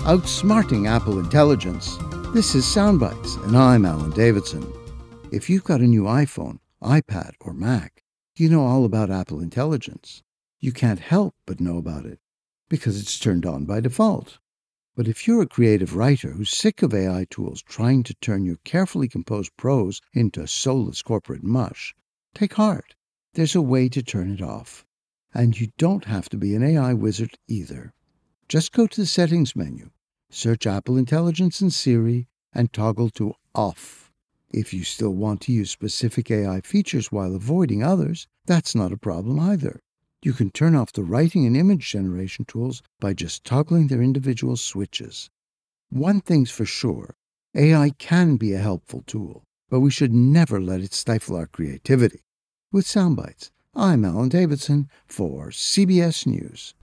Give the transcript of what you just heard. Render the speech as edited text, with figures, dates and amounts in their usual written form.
outsmarting Apple Intelligence. This is Soundbites, and I'm Alan Davidson. If you've got a new iPhone, iPad, or Mac, you know all about Apple Intelligence. You can't help but know about it, because it's turned on by default. But if you're a creative writer who's sick of AI tools trying to turn your carefully composed prose into soulless corporate mush, take heart. There's a way to turn it off. And you don't have to be an AI wizard either. Just go to the Settings menu, search Apple Intelligence in Siri, and toggle to Off. If you still want to use specific AI features while avoiding others, that's not a problem either. You can turn off the writing and image generation tools by just toggling their individual switches. One thing's for sure, AI can be a helpful tool, but we should never let it stifle our creativity. With Soundbites, I'm Alan Davidson for CBS News.